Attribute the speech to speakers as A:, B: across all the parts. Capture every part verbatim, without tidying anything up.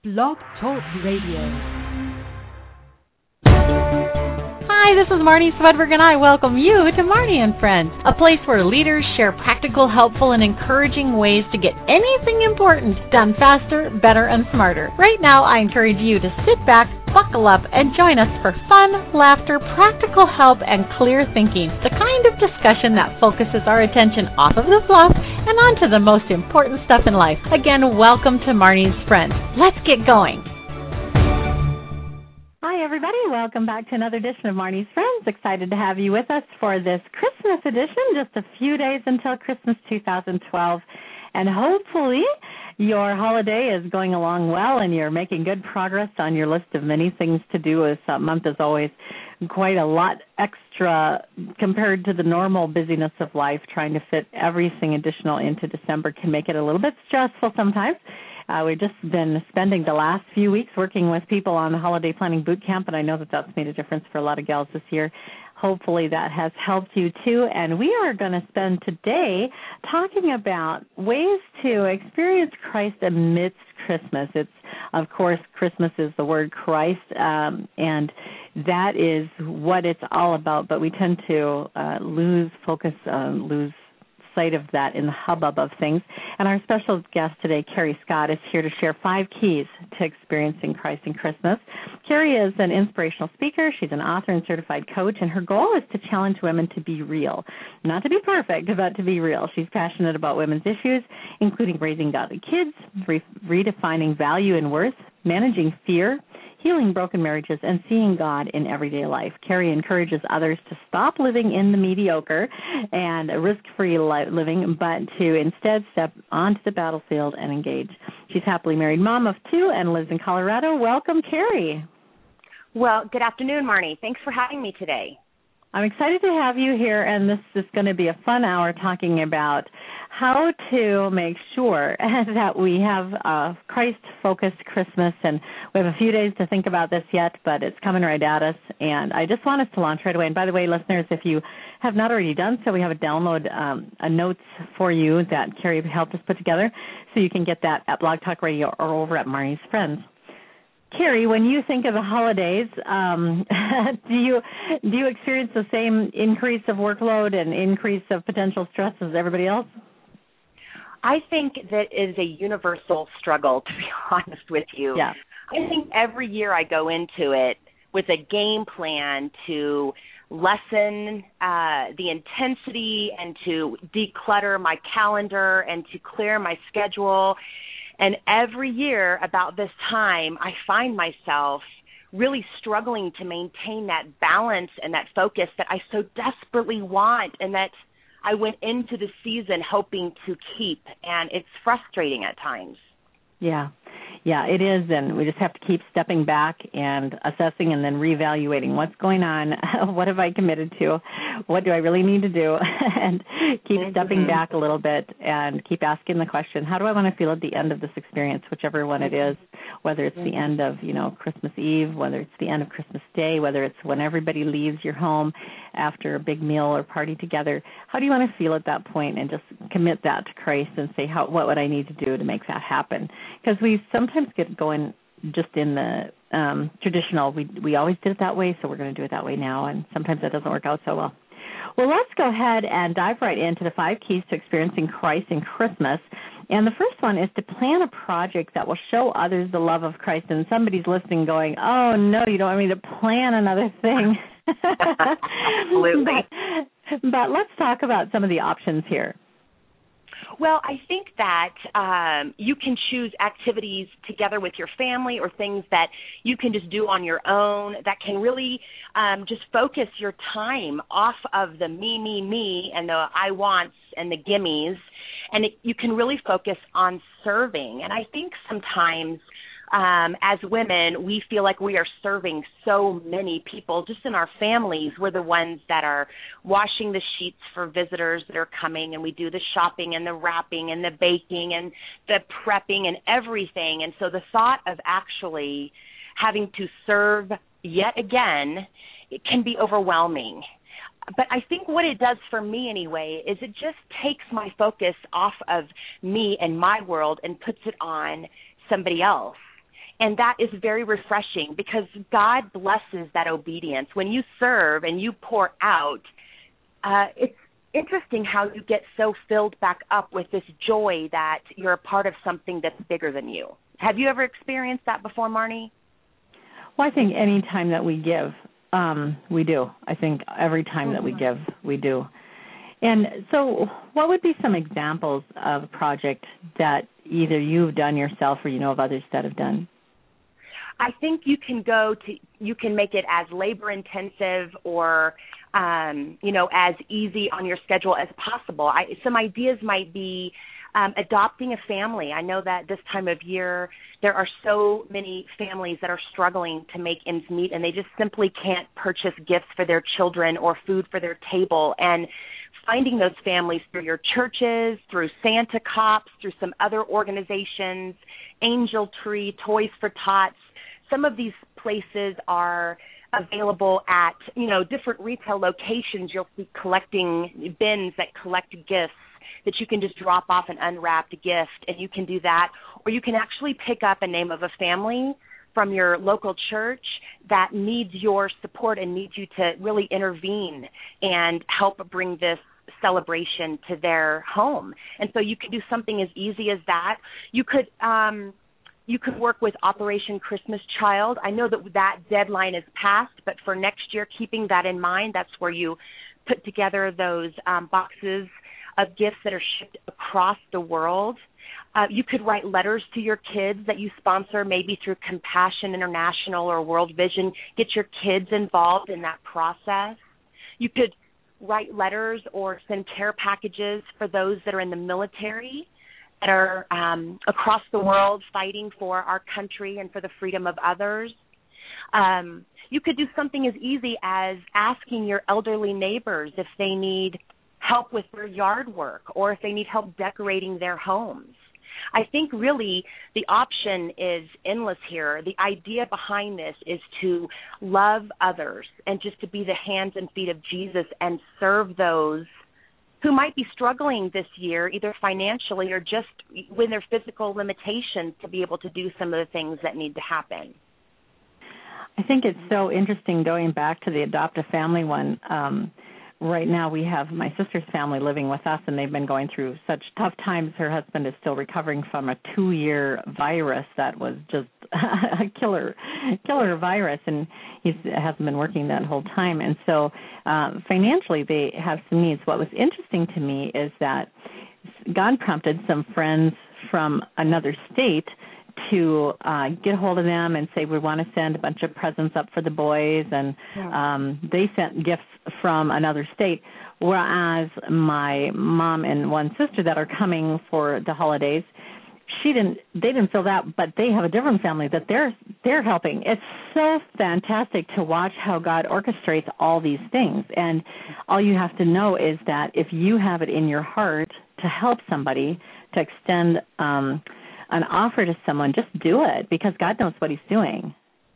A: Blog Talk Radio.
B: Hi, this is Marnie Swedberg, and I welcome you to Marnie and Friends, a place where leaders share practical, helpful, and encouraging ways to get anything important done faster, better, and smarter. Right now, I encourage you to sit back, buckle up, and join us for fun, laughter, practical help, and clear thinking, the kind of discussion that focuses our attention off of the fluff and onto the most important stuff in life. Again, welcome to Marnie's Friends. Let's get going. Hi, everybody. Welcome back to another edition of Marnie's Friends. Excited to have you with us for this Christmas edition, just a few days until Christmas two thousand twelve. And hopefully your holiday is going along well and you're making good progress on your list of many things to do. This uh, month is always quite a lot extra compared to the normal busyness of life. Trying to fit everything additional into December can make it a little bit stressful sometimes. Uh, we've just been spending the last few weeks working with people on the Holiday Planning Boot Camp, and I know that that's made a difference for a lot of gals this year. Hopefully that has helped you too. And we are going to spend today talking about ways to experience Christ amidst Christmas. It's, of course, Christmas is the word Christ, um, and that is what it's all about, but we tend to uh, lose focus, uh, lose sight of that in the hubbub of things. And our special guest today, Carrie Scott, is here to share five keys to experiencing Christ in Christmas. Carrie is an inspirational speaker. She's an author and certified coach, and her goal is to challenge women to be real. Not to be perfect, but to be real. She's passionate about women's issues, including raising godly kids, re- redefining value and worth, managing fear, healing broken marriages, and seeing God in everyday life. Carrie encourages others to stop living in the mediocre and risk-free living, but to instead step onto the battlefield and engage. She's happily married mom of two and lives in Colorado. Welcome, Carrie.
C: Well, good afternoon, Marnie. Thanks for having me today.
B: I'm excited to have you here, and this is going to be a fun hour talking about how to make sure that we have a Christ-focused Christmas, and we have a few days to think about this yet, but it's coming right at us, and I just want us to launch right away. And by the way, listeners, if you have not already done so, we have a download, um, a notes for you that Carrie helped us put together, so you can get that at Blog Talk Radio or over at Marnie's Friends. Carrie, when you think of the holidays, um, do you do you experience the same increase of workload and increase of potential stress as everybody else?
C: I think that is a universal struggle, to be honest with you.
B: Yeah.
C: I think every year I go into it with a game plan to lessen uh, the intensity and to declutter my calendar and to clear my schedule. And every year about this time, I find myself really struggling to maintain that balance and that focus that I so desperately want and that I went into the season hoping to keep. And it's frustrating at times.
B: Yeah. Yeah, it is, and we just have to keep stepping back and assessing and then reevaluating what's going on, what have I committed to, what do I really need to do, and keep mm-hmm. stepping back a little bit and keep asking the question, how do I want to feel at the end of this experience, whichever one it is, whether it's the end of, you know, Christmas Eve, whether it's the end of Christmas Day, whether it's when everybody leaves your home after a big meal or party together. How do you want to feel at that point, and just commit that to Christ and say, how, what would I need to do to make that happen? Because we sometimes get going just in the um, traditional, we we always did it that way, so we're going to do it that way now, and sometimes that doesn't work out so well. Well, let's go ahead and dive right into the five keys to experiencing Christ in Christmas. And the first one is to plan a project that will show others the love of Christ. And somebody's listening going, oh, no, you don't want me to plan another thing.
C: Absolutely.
B: but, but let's talk about some of the options here.
C: Well, I think that um, you can choose activities together with your family or things that you can just do on your own that can really um, just focus your time off of the me, me, me and the I wants and the gimmies, and it, you can really focus on serving. And I think sometimes Um, as women, we feel like we are serving so many people just in our families. We're the ones that are washing the sheets for visitors that are coming, and we do the shopping and the wrapping and the baking and the prepping and everything. And so the thought of actually having to serve yet again, it can be overwhelming. But I think what it does for me anyway is it just takes my focus off of me and my world and puts it on somebody else. And that is very refreshing because God blesses that obedience. When you serve and you pour out, uh, it's interesting how you get so filled back up with this joy that you're a part of something that's bigger than you. Have you ever experienced that before, Marnie?
B: Well, I think any time that we give, um, we do. I think every time mm-hmm. that we give, we do. And so what would be some examples of a project that either you've done yourself or you know of others that have done?
C: I think you can go to, you can make it as labor intensive or, um, you know, as easy on your schedule as possible. I, some ideas might be um, adopting a family. I know that this time of year there are so many families that are struggling to make ends meet, and they just simply can't purchase gifts for their children or food for their table. And finding those families through your churches, through Santa Cops, through some other organizations, Angel Tree, Toys for Tots. Some of these places are available at, you know, different retail locations. You'll see collecting bins that collect gifts that you can just drop off an unwrapped gift, and you can do that. Or you can actually pick up a name of a family from your local church that needs your support and needs you to really intervene and help bring this celebration to their home. And so you could do something as easy as that. You could um, you could work with Operation Christmas Child. I know that that deadline is passed, but for next year, keeping that in mind, that's where you put together those um, boxes of gifts that are shipped across the world. Uh, you could write letters to your kids that you sponsor, maybe through Compassion International or World Vision. Get your kids involved in that process. You could write letters or send care packages for those that are in the military that are um, across the world fighting for our country and for the freedom of others. Um, you could do something as easy as asking your elderly neighbors if they need help with their yard work or if they need help decorating their homes. I think really the option is endless here. The idea behind this is to love others and just to be the hands and feet of Jesus and serve those who might be struggling this year, either financially or just with their physical limitations, to be able to do some of the things that need to happen.
B: I think it's so interesting going back to the Adopt a Family one. Um, right now we have my sister's family living with us, and they've been going through such tough times. Her husband is still recovering from a two-year virus that was just a killer, killer virus, and he hasn't been working that whole time. And so uh, financially they have some needs. What was interesting to me is that God prompted some friends from another state to uh, get hold of them and say, we want to send a bunch of presents up for the boys, and yeah. um, they sent gifts from another state, whereas my mom and one sister that are coming for the holidays, she didn't, they didn't feel that, but they have a different family that they're they're helping. It's so fantastic to watch how God orchestrates all these things, and all you have to know is that if you have it in your heart to help somebody, to extend um an offer to someone, just do it, because God knows what he's doing.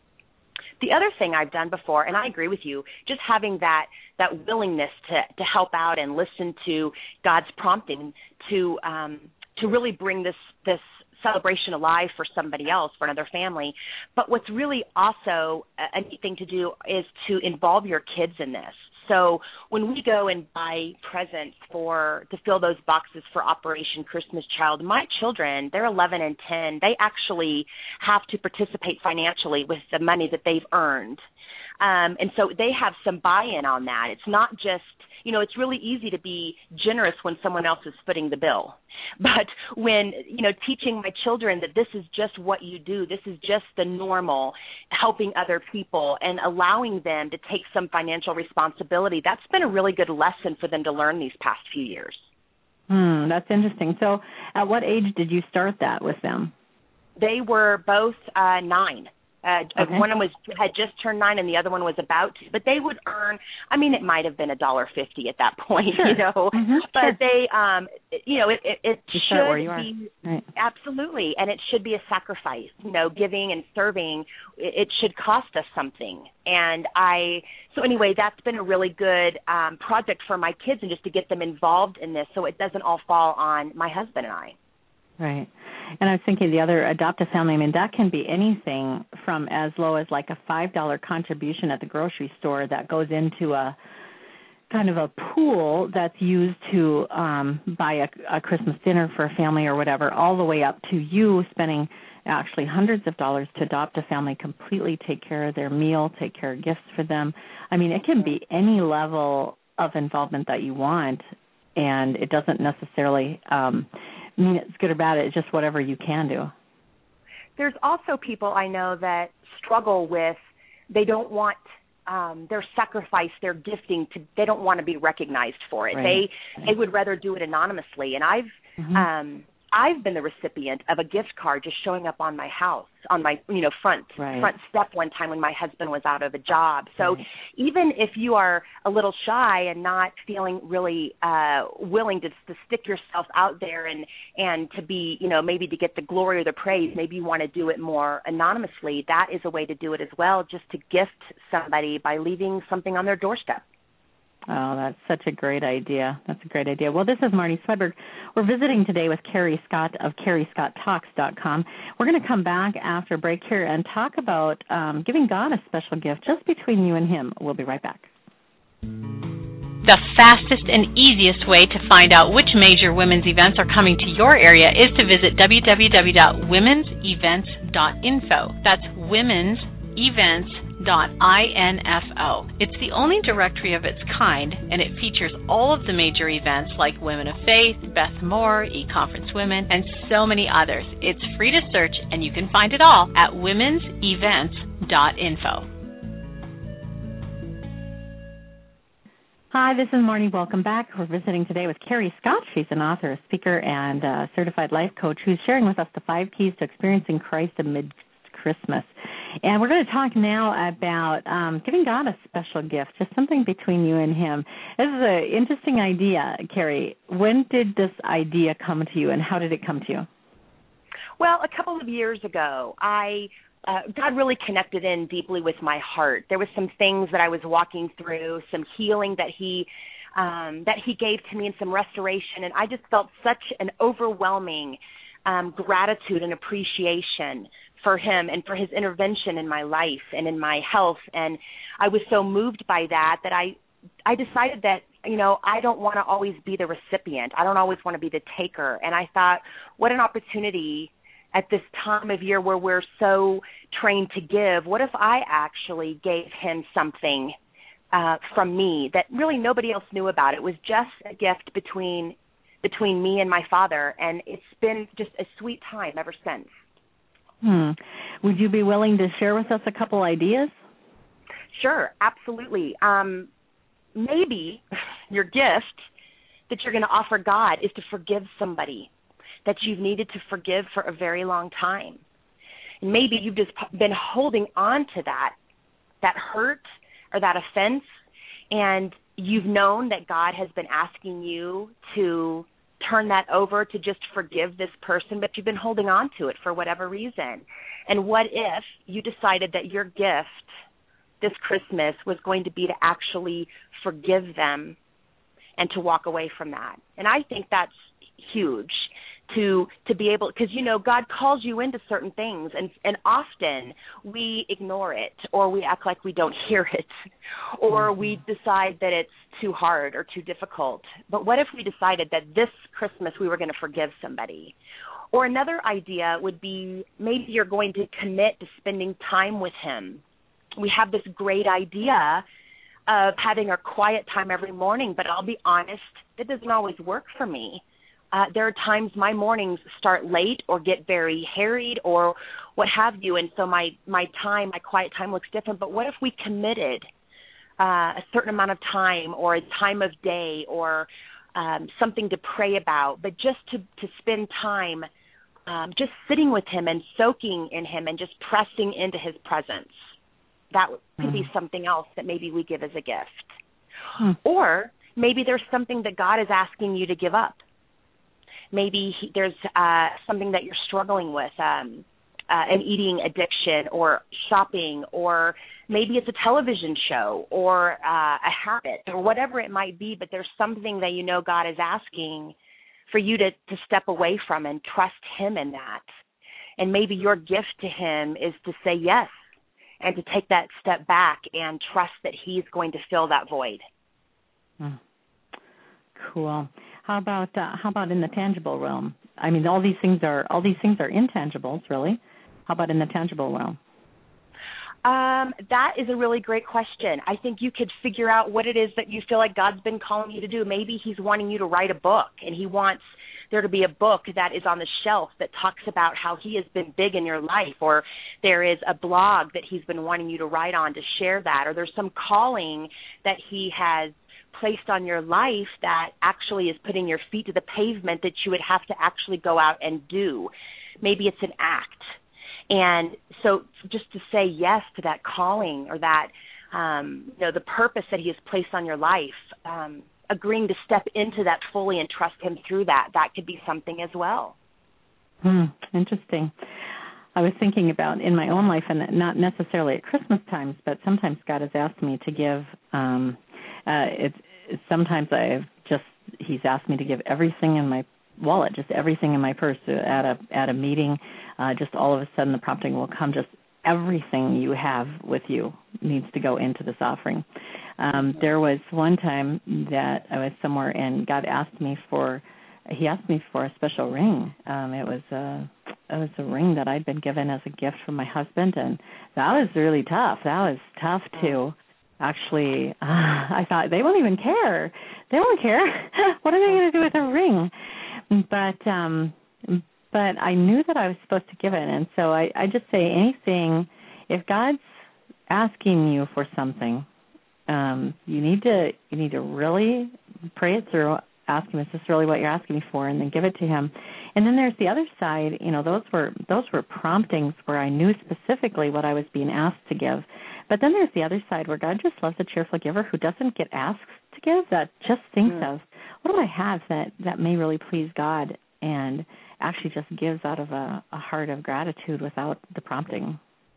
C: The other thing I've done before, and I agree with you, just having that that willingness to, to help out and listen to God's prompting to um, to really bring this this celebration alive for somebody else, for another family. But what's really also a neat thing to do is to involve your kids in this. So when we go and buy presents for to fill those boxes for Operation Christmas Child, my children, they're eleven and ten, they actually have to participate financially with the money that they've earned. Um, and so they have some buy-in on that. It's not just, you know, it's really easy to be generous when someone else is footing the bill. But when, you know, teaching my children that this is just what you do, this is just the normal, helping other people and allowing them to take some financial responsibility, that's been a really good lesson for them to learn these past few years.
B: Hmm, that's interesting. So at what age did you start that with them?
C: They were both uh, nine. Uh,
B: okay.
C: One was had just turned nine, and the other one was about to. But they would earn. I mean, it might have been a dollar fifty at that point,
B: sure.
C: you know.
B: Mm-hmm,
C: but
B: sure.
C: they, um, you know, it, it, it
B: you
C: should
B: where you
C: be
B: are. Right.
C: Absolutely, and it should be a sacrifice. You know, giving and serving, it, it should cost us something. And I, so anyway, that's been a really good um, project for my kids, and just to get them involved in this, so it doesn't all fall on my husband and I.
B: Right. And I was thinking the other adopt a family, I mean, that can be anything from as low as like a five dollar contribution at the grocery store that goes into a kind of a pool that's used to um, buy a, a Christmas dinner for a family or whatever, all the way up to you spending actually hundreds of dollars to adopt a family, completely take care of their meal, take care of gifts for them. I mean, it can be any level of involvement that you want, and it doesn't necessarily um, mean it's good or bad. It's just whatever you can do.
C: There's also people I know that struggle with, they don't want um, their sacrifice, their gifting, to, they don't want to be recognized for it.
B: Right.
C: They
B: right.
C: they would rather do it anonymously. And I've mm-hmm. um, I've been the recipient of a gift card just showing up on my house, on my, you know, front
B: right.
C: front step one time when my husband was out of a job. So
B: right.
C: even if you are a little shy and not feeling really uh, willing to, to stick yourself out there and, and to be, you know, maybe to get the glory or the praise, maybe you want to do it more anonymously, that is a way to do it as well, just to gift somebody by leaving something on their doorstep.
B: Oh, that's such a great idea. That's a great idea. Well, this is Marnie Swedberg. We're visiting today with Carrie Scott of Carrie Scott Talks dot com. We're going to come back after break here and talk about um, giving God a special gift just between you and him. We'll be right back.
D: The fastest and easiest way to find out which major women's events are coming to your area is to visit w w w dot women's events dot info. That's women's events dot info. It's the only directory of its kind, and it features all of the major events like Women of Faith, Beth Moore, E-Conference Women, and so many others. It's free to search, and you can find it all at women's events dot info.
B: Hi, this is Marnie. Welcome back. We're visiting today with Carrie Scott. She's an author, a speaker, and a certified life coach who's sharing with us the five keys to experiencing Christ amid Christmas. And we're going to talk now about um, giving God a special gift, just something between you and him. This is an interesting idea, Carrie. When did this idea come to you, and how did it come to you?
C: Well, a couple of years ago, I uh, God really connected in deeply with my heart. There was some things that I was walking through, some healing that he um, that he gave to me, and some restoration, and I just felt such an overwhelming um, gratitude and appreciation for him and for his intervention in my life and in my health. And I was so moved by that that I I decided that, you know, I don't want to always be the recipient. I don't always want to be the taker. And I thought, what an opportunity at this time of year where we're so trained to give. What if I actually gave him something uh, from me that really nobody else knew about? It was just a gift between between me and my Father, and it's been just a sweet time ever since.
B: Hmm. Would you be willing to share with us a couple ideas?
C: Sure, absolutely. Um, maybe your gift that you're going to offer God is to forgive somebody that you've needed to forgive for a very long time. And maybe you've just been holding on to that, that hurt or that offense, and you've known that God has been asking you to turn that over, to just forgive this person, but you've been holding on to it for whatever reason. And what if you decided that your gift this Christmas was going to be to actually forgive them and to walk away from that? And I think that's huge to to be able, because, you know, God calls you into certain things, and, and often we ignore it, or we act like we don't hear it, or we decide that it's too hard or too difficult. But what if we decided that this Christmas we were going to forgive somebody? Or another idea would be, maybe you're going to commit to spending time with him. We have this great idea of having a quiet time every morning, but I'll be honest, that doesn't always work for me. Uh, there are times my mornings start late or get very harried or what have you, and so my, my time, my quiet time looks different. But what if we committed uh, a certain amount of time or a time of day or um, something to pray about, but just to, to spend time um, just sitting with him and soaking in him and just pressing into his presence? That could mm-hmm. be something else that maybe we give as a gift. Hmm. Or maybe there's something that God is asking you to give up. Maybe he, there's uh, something that you're struggling with, um, uh, an eating addiction or shopping, or maybe it's a television show or uh, a habit or whatever it might be, but there's something that you know God is asking for you to, to step away from and trust him in that. And maybe your gift to him is to say yes and to take that step back and trust that he's going to fill that void.
B: Mm. Cool. How about uh, how about in the tangible realm? I mean, all these things are all these things are intangibles, really. How about in the tangible realm?
C: Um, that is a really great question. I think you could figure out what it is that you feel like God's been calling you to do. Maybe he's wanting you to write a book, and he wants there to be a book that is on the shelf that talks about how he has been big in your life, or there is a blog that he's been wanting you to write on to share that, or there's some calling that he has placed on your life that actually is putting your feet to the pavement that you would have to actually go out and do. Maybe it's an act. And so just to say yes to that calling or that, um, you know, the purpose that he has placed on your life, um, agreeing to step into that fully and trust him through that, that could be something as well.
B: Hmm, interesting. I was thinking about in my own life, and not necessarily at Christmas times, but sometimes God has asked me to give, um, uh, it's, sometimes I've just, he's asked me to give everything in my wallet, just everything in my purse at a at a meeting. Uh, just all of a sudden the prompting will come, just everything you have with you needs to go into this offering. Um, there was one time that I was somewhere and God asked me for, he asked me for a special ring. Um, it was a, it was a ring that I'd been given as a gift from my husband, and that was really tough. That was tough to actually, uh, I thought, they won't even care. They won't care. What are they going to do with a ring? But um, but I knew that I was supposed to give it, and so I, I just say anything. If God's asking you for something, um, you need to you need to really pray it through. Ask him, is this really what you're asking me for, and then give it to him. And then there's the other side. You know, those were those were promptings where I knew specifically what I was being asked to give. But then there's the other side where God just loves a cheerful giver who doesn't get asked to give, that just thinks mm. of, what do I have that, that may really please God, and actually just gives out of a, a heart of gratitude without the prompting.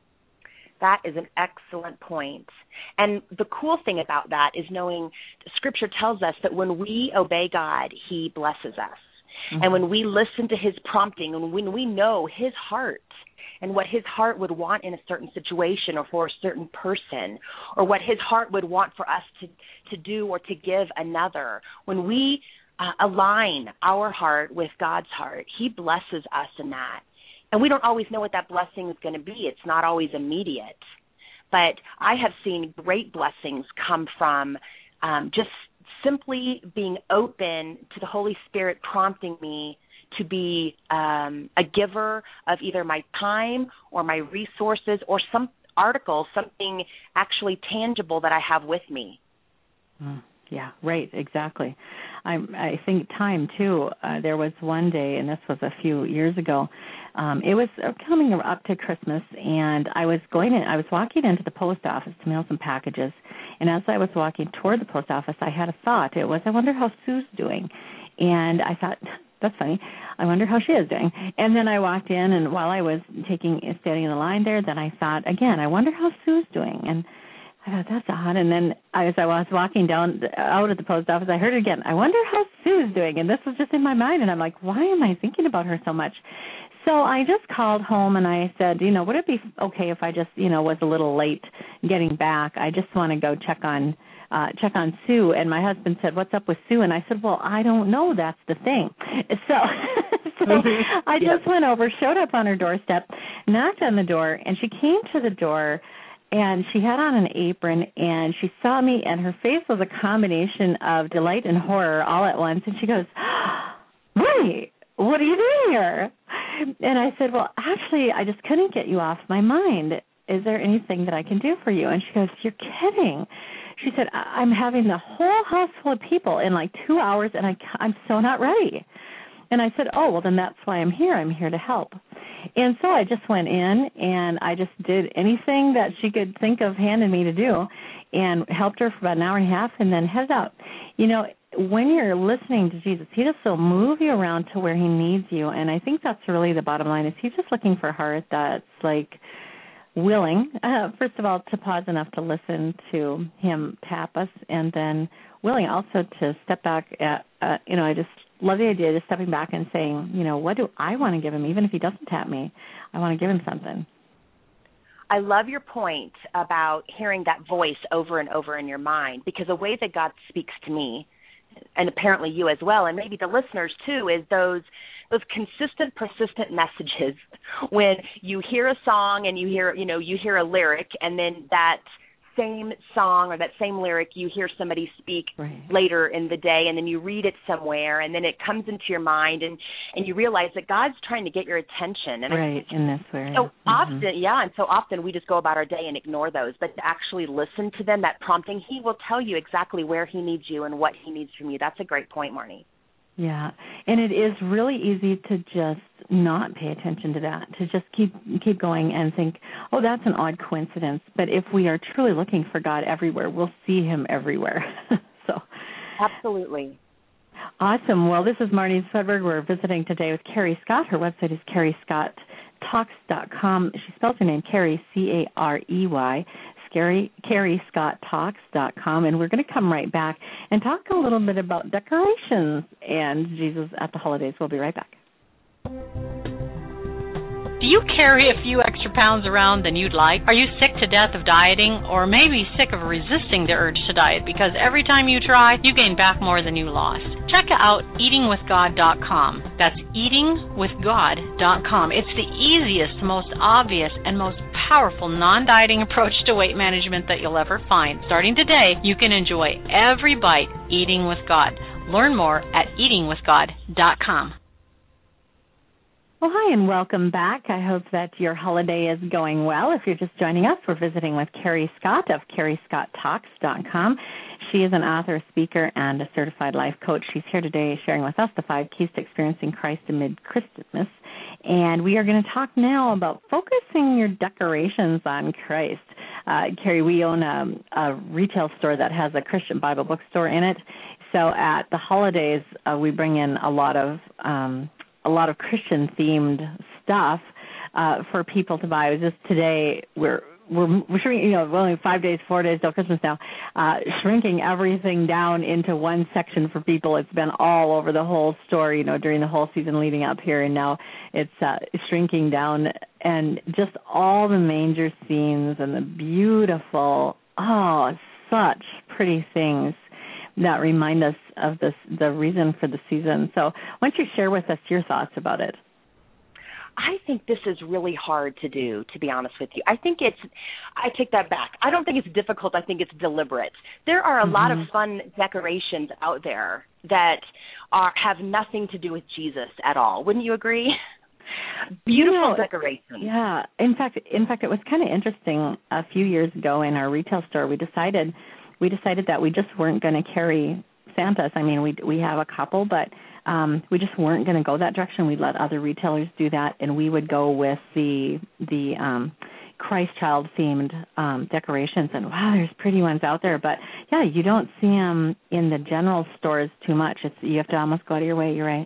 C: That is an excellent point. And the cool thing about that is knowing Scripture tells us that when we obey God, he blesses us. Mm-hmm. And when we listen to his prompting, and when we know his heart and what his heart would want in a certain situation or for a certain person, or what his heart would want for us to, to do or to give another, when we uh, align our heart with God's heart, he blesses us in that. And we don't always know what that blessing is going to be. It's not always immediate. But I have seen great blessings come from um, just simply being open to the Holy Spirit prompting me to be um, a giver of either my time or my resources or some article, something actually tangible that I have with me.
B: Mm, yeah, right, exactly. I, I think time, too. Uh, there was one day, and this was a few years ago, um, it was coming up to Christmas, and I was going in, I was walking into the post office to mail some packages, and as I was walking toward the post office, I had a thought. It was, I wonder how Sue's doing. And I thought, that's funny. I wonder how she is doing. And then I walked in, and while I was taking standing in the line there, then I thought, again, I wonder how Sue's doing. And I thought, that's odd. And then as I was walking down out of the post office, I heard it again. I wonder how Sue's doing. And this was just in my mind. And I'm like, why am I thinking about her so much? So I just called home and I said, you know, would it be okay if I just, you know, was a little late getting back? I just want to go check on uh, check on Sue. And my husband said, what's up with Sue? And I said, well, I don't know. That's the thing. So, so mm-hmm. I just yep. went over, showed up on her doorstep, knocked on the door, and she came to the door. And she had on an apron, and she saw me, and her face was a combination of delight and horror all at once. And she goes, wait, what are you doing here? And I said, well, actually, I just couldn't get you off my mind. Is there anything that I can do for you? And she goes, you're kidding. She said, I'm having the whole house full of people in like two hours, and I, I'm so not ready. And I said, oh, well, then that's why I'm here. I'm here to help. And so I just went in, and I just did anything that she could think of handing me to do and helped her for about an hour and a half and then headed out. You know, when you're listening to Jesus, he just will move you around to where he needs you. And I think that's really the bottom line is he's just looking for a heart that's like willing, uh, first of all, to pause enough to listen to him tap us, and then willing also to step back at, uh, you know, I just love the idea of just stepping back and saying, you know, what do I want to give him? Even if he doesn't tap me, I want to give him something.
C: I love your point about hearing that voice over and over in your mind, because the way that God speaks to me, and apparently you as well, and maybe the listeners too, is those those consistent, persistent messages when you hear a song and you hear, you know, you hear a lyric, and then that same song or that same lyric you hear somebody speak
B: right.
C: later in the day, and then you read it somewhere, and then it comes into your mind, and, and you realize that God's trying to get your attention. And
B: right,
C: I,
B: in this way.
C: So
B: mm-hmm.
C: often, yeah, and so often we just go about our day and ignore those, but to actually listen to them, that prompting, he will tell you exactly where he needs you and what he needs from you. That's a great point, Marnie.
B: Yeah, and it is really easy to just not pay attention to that, to just keep keep going and think, oh, that's an odd coincidence. But if we are truly looking for God everywhere, we'll see him everywhere. So,
C: absolutely.
B: Awesome. Well, this is Marnie Swedberg. We're visiting today with Carrie Scott. Her website is carrie scott talks dot com. She spells her name Carrie, C A R E Y. carrie scott talks dot com, and we're going to come right back and talk a little bit about decorations and Jesus at the holidays. We'll be right back.
D: Do you carry a few extra pounds around than you'd like? Are you sick to death of dieting, or maybe sick of resisting the urge to diet because every time you try, you gain back more than you lost? Check out eating with god dot com. That's eating with god dot com. It's the easiest, most obvious, and most powerful non-dieting approach to weight management that you'll ever find. Starting today, you can enjoy every bite eating with God. Learn more at eating with god dot com.
B: Well, hi, and welcome back. I hope that your holiday is going well. If you're just joining us, we're visiting with Carrie Scott of carrie scott talks dot com. She is an author, speaker, and a certified life coach. She's here today sharing with us the five keys to experiencing Christ amid Christmas. And we are going to talk now about focusing your decorations on Christ. Uh, Carrie, we own a, a retail store that has a Christian Bible bookstore in it. So at the holidays, uh, we bring in a lot of um, a lot of Christian-themed stuff uh, for people to buy. It was just today we're we're, we're shrinking, you know, only five days, four days till Christmas now, uh, shrinking everything down into one section for people. It's been all over the whole store, you know, during the whole season leading up here, and now it's uh, shrinking down, and just all the manger scenes and the beautiful, oh, such pretty things that remind us of this, the reason for the season. So why don't you share with us your thoughts about it?
C: I think this is really hard to do, to be honest with you. I think it's, I take that back. I don't think it's difficult. I think it's deliberate. There are a mm-hmm. lot of fun decorations out there that are have nothing to do with Jesus at all. Wouldn't you agree? Beautiful
B: you know,
C: decorations.
B: Yeah. In fact, in fact, it was kind of interesting. A few years ago in our retail store, we decided we decided that we just weren't going to carry Santas. I mean, we we have a couple, but um, we just weren't going to go that direction. We'd let other retailers do that, and we would go with the the um, Christ Child themed um, decorations. And wow, there's pretty ones out there, but yeah, you don't see them in the general stores too much. It's you have to almost go out of your way. You're right.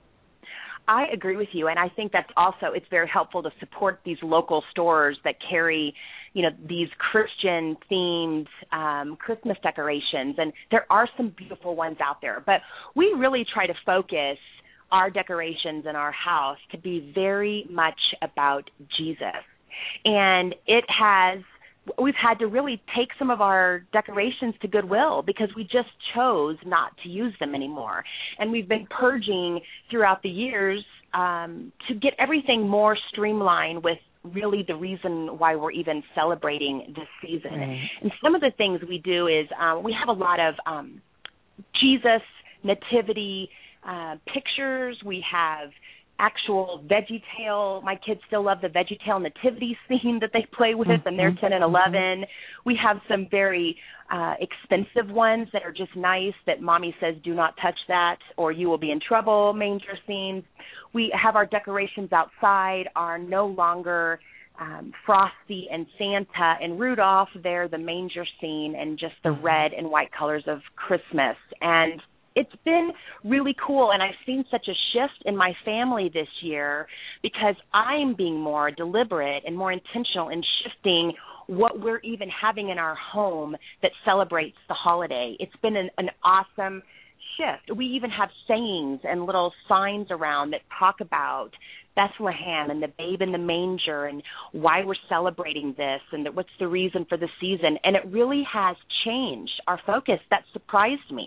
C: I agree with you, and I think that's also, it's very helpful to support these local stores that carry, you know, these Christian-themed um, Christmas decorations, and there are some beautiful ones out there. But we really try to focus our decorations in our house to be very much about Jesus. And it has, we've had to really take some of our decorations to Goodwill because we just chose not to use them anymore. And we've been purging throughout the years um, to get everything more streamlined with really the reason why we're even celebrating this season. Right. And some of the things we do is um, we have a lot of um, Jesus nativity uh, pictures. We have actual VeggieTale. My kids still love the VeggieTale nativity scene that they play with, mm-hmm. and they're ten and eleven. We have some very uh, expensive ones that are just nice that Mommy says, do not touch that or you will be in trouble, manger scenes. We have our decorations outside are no longer um, Frosty and Santa and Rudolph. They're the manger scene and just the red and white colors of Christmas. And it's been really cool, and I've seen such a shift in my family this year because I'm being more deliberate and more intentional in shifting what we're even having in our home that celebrates the holiday. It's been an, an awesome shift. We even have sayings and little signs around that talk about Bethlehem and the babe in the manger and why we're celebrating this and that what's the reason for the season. And it really has changed our focus. That surprised me.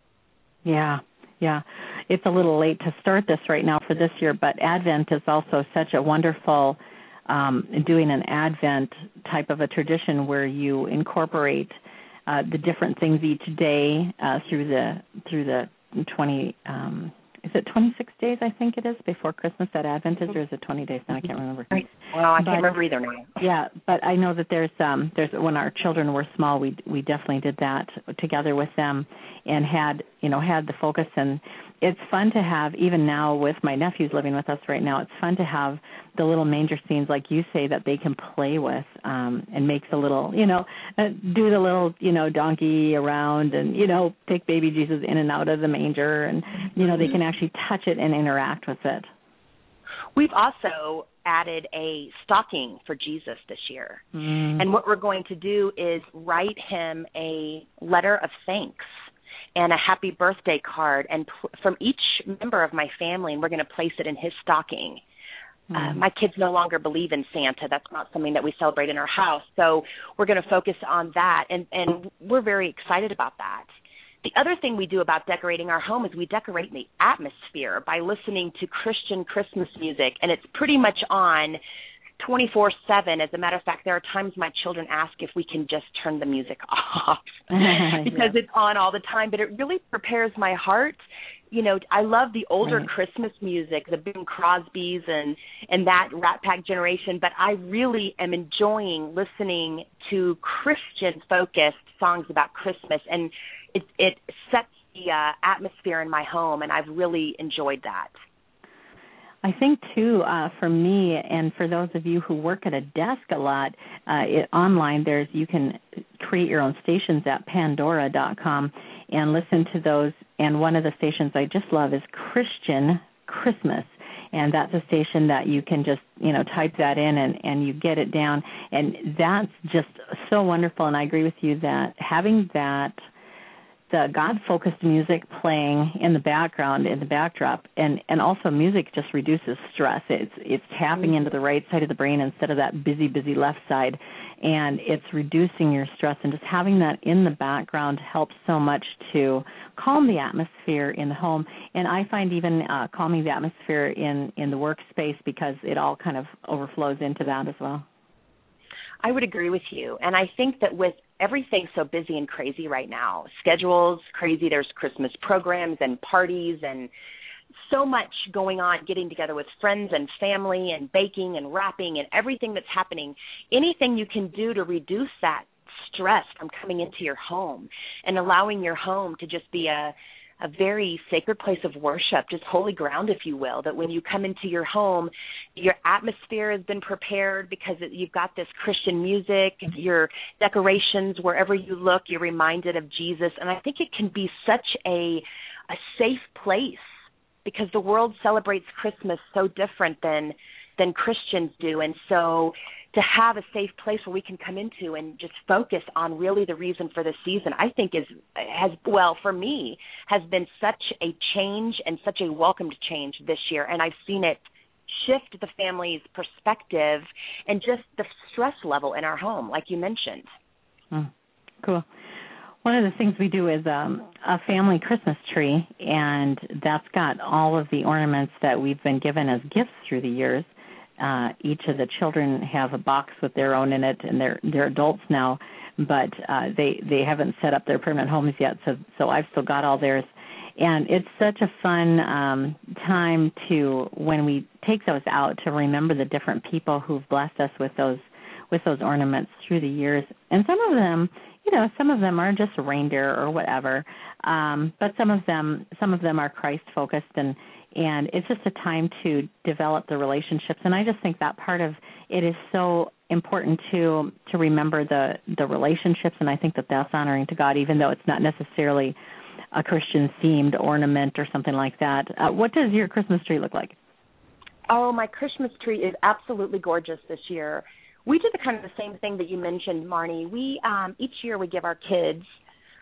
B: Yeah, yeah. It's a little late to start this right now for this year, but Advent is also such a wonderful um, doing an Advent type of a tradition where you incorporate uh, the different things each day uh, through the through the twenty. Um, Is it twenty-six days, I think it is, before Christmas that Advent is, or is it twenty days? No, I can't remember.
C: Well, I
B: but,
C: can't remember either now.
B: Yeah, but I know that there's, um, there's when our children were small, we we definitely did that together with them and had, you know, had the focus. And it's fun to have, even now with my nephews living with us right now, it's fun to have the little manger scenes, like you say, that they can play with um, and make the little, you know, uh, do the little, you know, donkey around and, you know, take baby Jesus in and out of the manger. And, you know, they can actually touch it and interact with it.
C: We've also added a stocking for Jesus this year. Mm. And what we're going to do is write him a letter of thanks and a happy birthday card and pl- from each member of my family, and we're going to place it in his stocking. Mm. Uh, my kids no longer believe in Santa. That's not something that we celebrate in our house. So we're going to focus on that, and, and we're very excited about that. The other thing we do about decorating our home is we decorate the atmosphere by listening to Christian Christmas music, and it's pretty much on twenty-four seven. As a matter of fact, there are times my children ask if we can just turn the music off because yeah. it's on all the time, but it really prepares my heart. You know, I love the older right. Christmas music, the Bing Crosby's and, and that Rat Pack generation, but I really am enjoying listening to Christian-focused songs about Christmas, and it, it sets the uh, atmosphere in my home, and I've really enjoyed that.
B: I think, too, uh, for me and for those of you who work at a desk a lot, uh, it, online, there's you can create your own stations at Pandora dot com and listen to those. And one of the stations I just love is Christian Christmas. And that's a station that you can just, you know, type that in and, and you get it down. And that's just so wonderful. And I agree with you that having that the God-focused music playing in the background, in the backdrop, and, and also music just reduces stress. It's it's tapping into the right side of the brain instead of that busy, busy left side, and it's reducing your stress. And just having that in the background helps so much to calm the atmosphere in the home. And I find even uh, calming the atmosphere in, in the workspace because it all kind of overflows into that as well.
C: I would agree with you. And I think that with everything so busy and crazy right now, schedules crazy, there's Christmas programs and parties and so much going on, getting together with friends and family and baking and wrapping and everything that's happening, anything you can do to reduce that stress from coming into your home and allowing your home to just be a a very sacred place of worship, just holy ground, if you will, that when you come into your home, your atmosphere has been prepared because it, you've got this Christian music, your decorations, wherever you look, you're reminded of Jesus. And I think it can be such a, a safe place because the world celebrates Christmas so different than than Christians do. And so to have a safe place where we can come into and just focus on really the reason for the season, I think is has, well, for me, has been such a change and such a welcomed change this year. And I've seen it shift the family's perspective and just the stress level in our home, like you mentioned.
B: Mm, cool. One of the things we do is um, a family Christmas tree, and that's got all of the ornaments that we've been given as gifts through the years. Uh, each of the children have a box with their own in it, and they're they're adults now, but uh, they they haven't set up their permanent homes yet. So so I've still got all theirs, and it's such a fun um, time to when we take those out to remember the different people who've blessed us with those with those ornaments through the years. And some of them, you know, some of them are just a reindeer or whatever, um, but some of them some of them are Christ focused and. And it's just a time to develop the relationships. And I just think that part of it is so important to to remember the, the relationships. And I think that that's honoring to God, even though it's not necessarily a Christian-themed ornament or something like that. Uh, what does your Christmas tree look like?
C: Oh, my Christmas tree is absolutely gorgeous this year. We do the kind of the same thing that you mentioned, Marnie. We um, each year we give our kids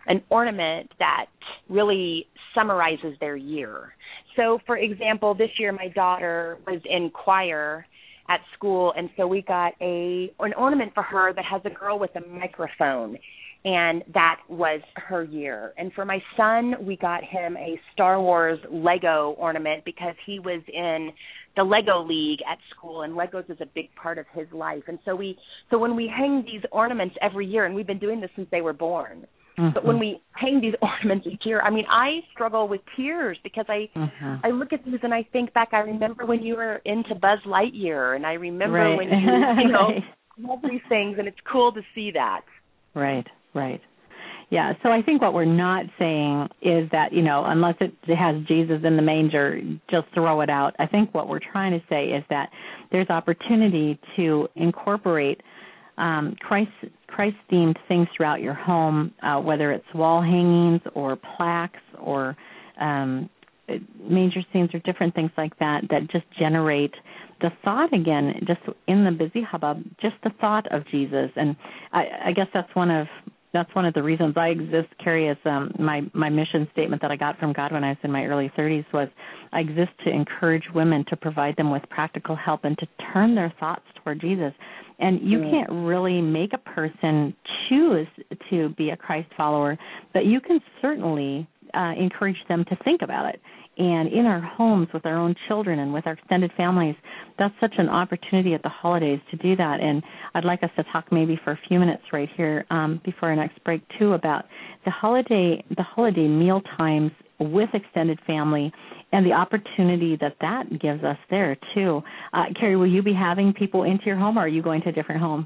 C: an ornament that really summarizes their year. So, for example, this year my daughter was in choir at school, and so we got a an ornament for her that has a girl with a microphone, and that was her year. And for my son, we got him a Star Wars Lego ornament because he was in the Lego League at school, and Legos is a big part of his life. And so we, so when we hang these ornaments every year, and we've been doing this since they were born, mm-hmm. but when we hang these ornaments each year, I mean, I struggle with tears because I, mm-hmm. I look at these and I think back. I remember when you were into Buzz Lightyear, and I remember
B: right.
C: when you, you know, love these things, and it's cool to see that.
B: Right. Right. Yeah, so I think what we're not saying is that, you know, unless it has Jesus in the manger, just throw it out. I think what we're trying to say is that there's opportunity to incorporate um, Christ, Christ-themed things throughout your home, uh, whether it's wall hangings or plaques or um, manger scenes or different things like that, that just generate the thought again, just in the busy hubbub, just the thought of Jesus. And I, I guess that's one of That's one of the reasons I exist, Carrie, is um, my, my mission statement that I got from God when I was in my early thirties was I exist to encourage women to provide them with practical help and to turn their thoughts toward Jesus. And you mm. can't really make a person choose to be a Christ follower, but you can certainly uh, encourage them to think about it. And in our homes with our own children and with our extended families, that's such an opportunity at the holidays to do that. And I'd like us to talk maybe for a few minutes right here um, before our next break, too, about the holiday the holiday meal times with extended family and the opportunity that that gives us there, too. Uh, Carrie, will you be having people into your home, or are you going to a different home?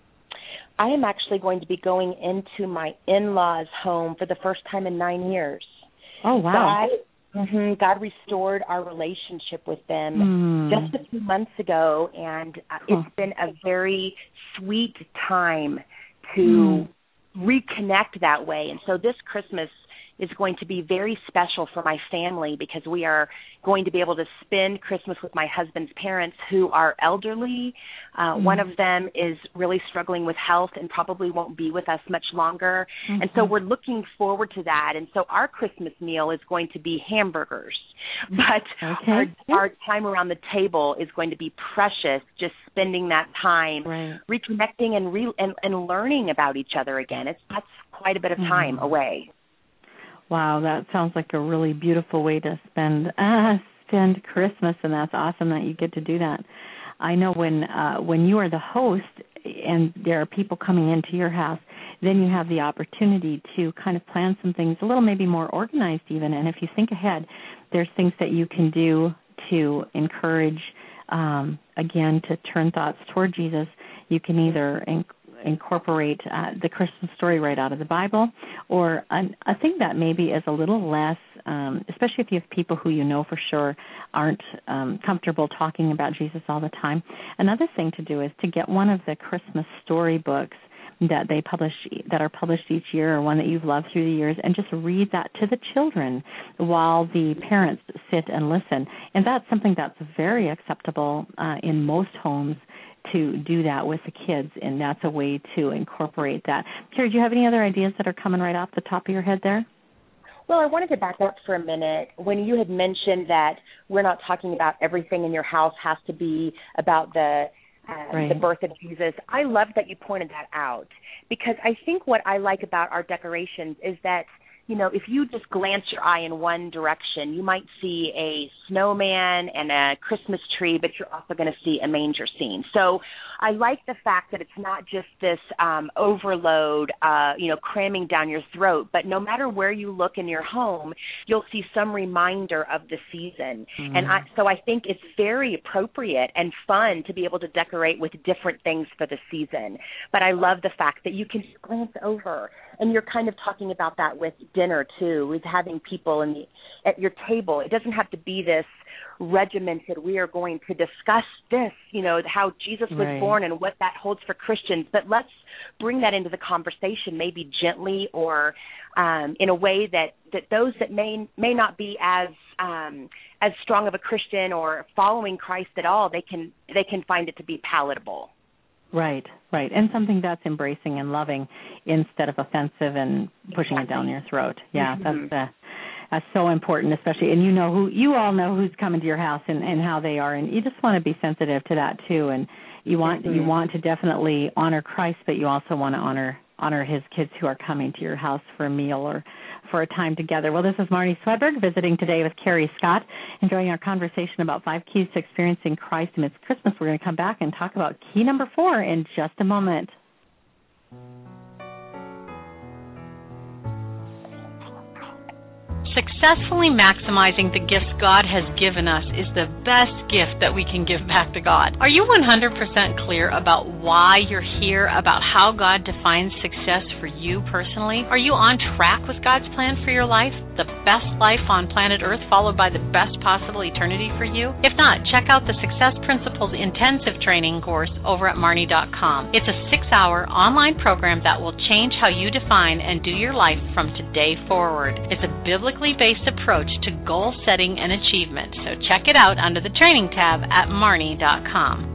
C: I am actually going to be going into my in-laws' home for the first time in nine years.
B: Oh, wow.
C: God, mm-hmm, God restored our relationship with them mm. just a few months ago, and uh,
B: huh.
C: it's been a very sweet time to
B: mm.
C: reconnect that way. And so this Christmas is going to be very special for my family because we are going to be able to spend Christmas with my husband's parents who are elderly. Uh, mm-hmm. One of them is really struggling with health and probably won't be with us much longer. Mm-hmm. And so we're looking forward to that. And so our Christmas meal is going to be hamburgers. But
B: okay.
C: our, our time around the table is going to be precious, just spending that time
B: right.
C: reconnecting and, re- and and learning about each other again. It's That's quite a bit of time mm-hmm. away.
B: Wow, that sounds like a really beautiful way to spend uh, spend Christmas, and that's awesome that you get to do that. I know when uh, when you are the host and there are people coming into your house, then you have the opportunity to kind of plan some things a little maybe more organized even. And if you think ahead, there's things that you can do to encourage, um, again, to turn thoughts toward Jesus. You can either inc- incorporate uh, the Christmas story right out of the Bible, or an, a thing that maybe is a little less, um, especially if you have people who you know for sure aren't um, comfortable talking about Jesus all the time. Another thing to do is to get one of the Christmas story books that they publish, that are published each year, or one that you've loved through the years, and just read that to the children while the parents sit and listen. And that's something that's very acceptable uh, in most homes, to do that with the kids, and that's a way to incorporate that. Carrie, do you have any other ideas that are coming right off the top of your head there?
C: Well, I wanted to back up for a minute. When you had mentioned that we're not talking about everything in your house has to be about the uh,
B: right.
C: the birth of Jesus, I love that you pointed that out, because I think what I like about our decorations is that, you know, if you just glance your eye in one direction, you might see a snowman and a Christmas tree, but you're also going to see a manger scene. So I like the fact that it's not just this um, overload, uh, you know, cramming down your throat, but no matter where you look in your home, you'll see some reminder of the season. Mm-hmm. And I, so I think it's very appropriate and fun to be able to decorate with different things for the season. But I love the fact that you can just glance over, and you're kind of talking about that with dinner too, with having people in the, at your table. It doesn't have to be this regimented, we are going to discuss this, you know, how Jesus was
B: right.
C: born and what that holds for Christians. But let's bring that into the conversation, maybe gently, or um, in a way that, that those that may may not be as um, as strong of a Christian or following Christ at all, they can they can find it to be palatable.
B: Right, Right, and something that's embracing and loving instead of offensive and pushing exactly. it down your throat. Yeah, mm-hmm. that's uh, that's so important, especially, and you know who you all know who's coming to your house and, and how they are, and you just want to be sensitive to that too. And you want mm-hmm. you want to definitely honor Christ, but you also want to honor honor His kids who are coming to your house for a meal or for a time together. Well, this is Marnie Swedberg visiting today with Carrie Scott, enjoying our conversation about five keys to experiencing Christ amidst Christmas. We're going to come back and talk about key number four in just a moment.
D: Successfully maximizing the gifts God has given us is the best gift that we can give back to God. Are you one hundred percent clear about why you're here, about how God defines success for you personally? Are you on track with God's plan for your life? The best life on planet Earth followed by the best possible eternity for you? If not, check out the Success Principles Intensive Training course over at Marnie dot com. It's a six-hour online program that will change how you define and do your life from today forward. It's a biblically based approach to goal setting and achievement. So check it out under the training tab at Marnie dot com.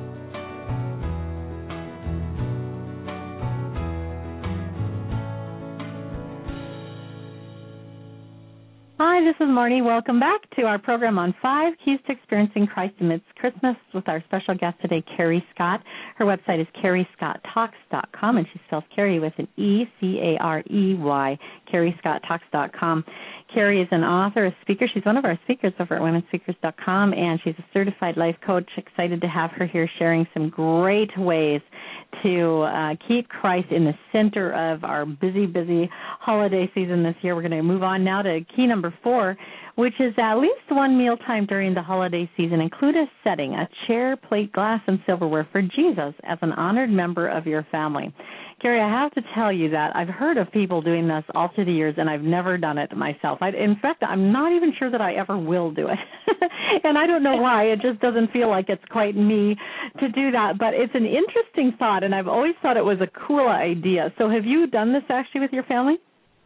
B: Hi, this is Marnie. Welcome back to our program on five keys to experiencing Christ amidst Christmas with our special guest today, Carrie Scott. Her website is carrie scott talks dot com, and she spells Carrie with an E, C A R E Y, carrie scott talks dot com. Carrie is an author, a speaker. She's one of our speakers over at women speakers dot com, and she's a certified life coach. Excited to have her here sharing some great ways to uh, keep Christ in the center of our busy, busy holiday season this year. We're going to move on now to key number four, which is at least one mealtime during the holiday season. Include a setting, a chair, plate, glass, and silverware for Jesus as an honored member of your family. Carrie, I have to tell you that I've heard of people doing this all through the years, and I've never done it myself. I, in fact, I'm not even sure that I ever will do it. And I don't know why. It just doesn't feel like it's quite me to do that. But it's an interesting thought, and I've always thought it was a cool idea. So have you done this actually with your family?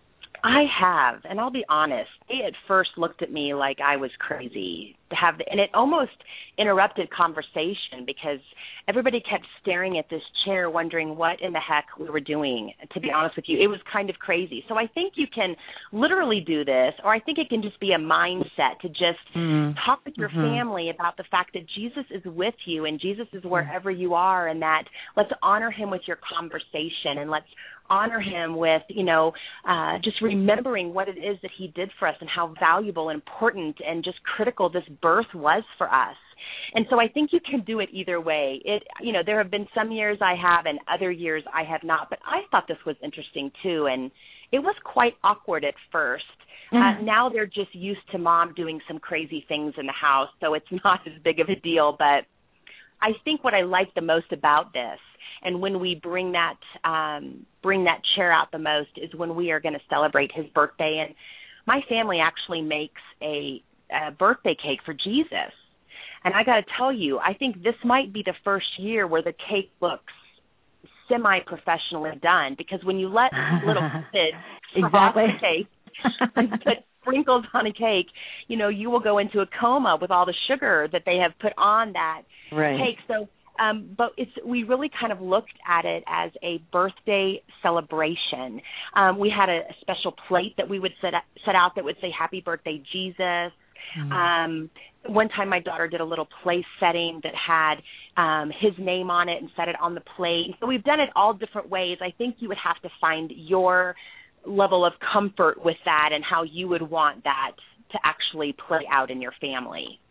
C: I have, and I'll be honest, they at first looked at me like I was crazy to have, the, and it almost interrupted conversation because everybody kept staring at this chair wondering what in the heck we were doing, to be honest with you. It was kind of crazy. So I think you can literally do this, or I think it can just be a mindset to just mm. talk with your mm-hmm. family about the fact that Jesus is with you and Jesus is wherever you are, and that let's honor him with your conversation, and let's honor him with, you know, uh, just remembering what it is that he did for us and how valuable and important and just critical this birth was for us. And so I think you can do it either way. It, you know, there have been some years I have and other years I have not, but I thought this was interesting too, and it was quite awkward at first. Mm-hmm. Uh, now they're just used to mom doing some crazy things in the house, so it's not as big of a deal. But I think what I like the most about this, and when we bring that um, bring that chair out the most, is when we are going to celebrate his birthday. And my family actually makes a, a birthday cake for Jesus. And I got to tell you, I think this might be the first year where the cake looks semi-professionally done, because when you let little kids
B: exactly.
C: the cake and put sprinkles on a cake, you know, you will go into a coma with all the sugar that they have put on that
B: right.
C: cake. So. Um, but it's we really kind of looked at it as a birthday celebration. Um, we had a, a special plate that we would set, set out that would say, "Happy Birthday, Jesus." Mm-hmm. Um, one time my daughter did a little place setting that had um, his name on it and set it on the plate. So we've done it all different ways. I think you would have to find your level of comfort with that and how you would want that to actually play out in your family.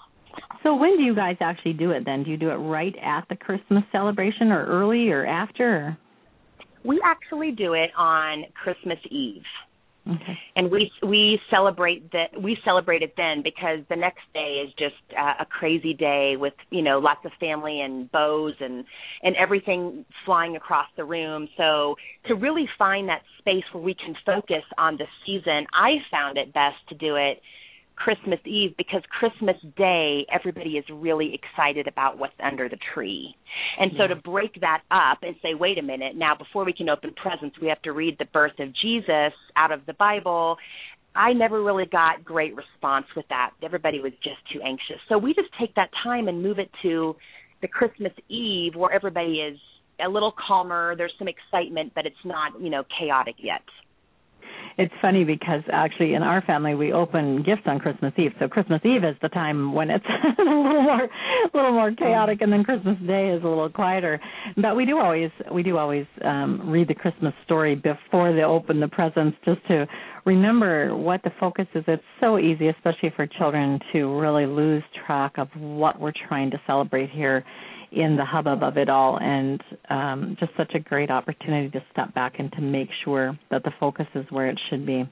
B: So when do you guys actually do it then? Do you do it right at the Christmas celebration or early or after?
C: We actually do it on Christmas Eve.
B: Okay.
C: And we we celebrate that we celebrate it then, because the next day is just uh, a crazy day with, you know, lots of family and bows and, and everything flying across the room. So to really find that space where we can focus on the season, I found it best to do it Christmas Eve, because Christmas Day, everybody is really excited about what's under the tree. And so yeah. to break that up and say, wait a minute, now before we can open presents, we have to read the birth of Jesus out of the Bible, I never really got great response with that. Everybody was just too anxious. So we just take that time and move it to the Christmas Eve, where everybody is a little calmer. There's some excitement, but it's not, you know, chaotic yet.
B: It's funny because actually in our family we open gifts on Christmas Eve. So Christmas Eve is the time when it's a little more, a little more chaotic, and then Christmas Day is a little quieter. But we do always, we do always um, read the Christmas story before they open the presents, just to remember what the focus is. It's so easy, especially for children, to really lose track of what we're trying to celebrate here in the hubbub of it all, and um, just such a great opportunity to step back and to make sure that the focus is where it should be.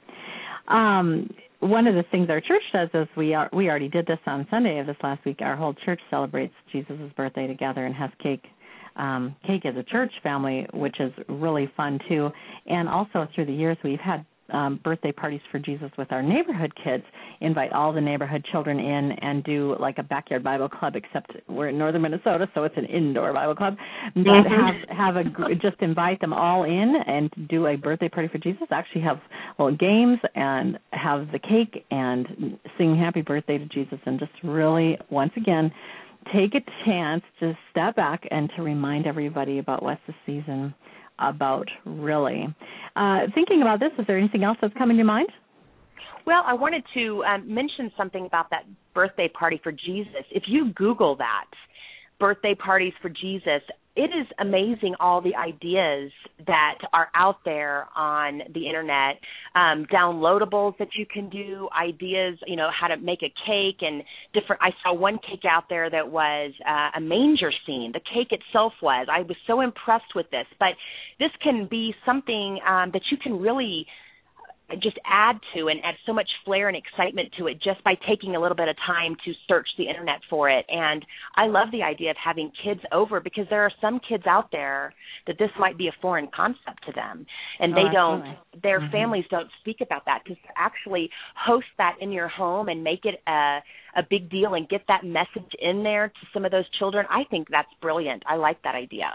B: Um, one of the things our church does is we are, we already did this on Sunday of this last week. Our whole church celebrates Jesus' birthday together and has cake. Um, cake as a church family, which is really fun too. And also through the years we've had Um, birthday parties for Jesus with our neighborhood kids, invite all the neighborhood children in and do like a backyard Bible club, except we're in northern Minnesota, so it's an indoor Bible club. But mm-hmm. have have a just invite them all in and do a birthday party for Jesus. Actually have little games and have the cake and sing happy birthday to Jesus, and just really, once again, take a chance to step back and to remind everybody about what's the season about, really. Uh, thinking about this, is there anything else that's coming to mind?
C: Well, I wanted to um, mention something about that birthday party for Jesus. If you Google that, birthday parties for Jesus, it is amazing all the ideas that are out there on the internet, um, downloadables that you can do, ideas, you know, how to make a cake and different. I saw one cake out there that was uh, a manger scene. The cake itself was. I was so impressed with this. But this can be something um, that you can really just add to and add so much flair and excitement to it just by taking a little bit of time to search the internet for it. And I love the idea of having kids over, because there are some kids out there that this might be a foreign concept to them, and they oh, don't, their mm-hmm. families don't speak about that. To actually host that in your home and make it a, a big deal and get that message in there to some of those children, I think that's brilliant. I like that idea.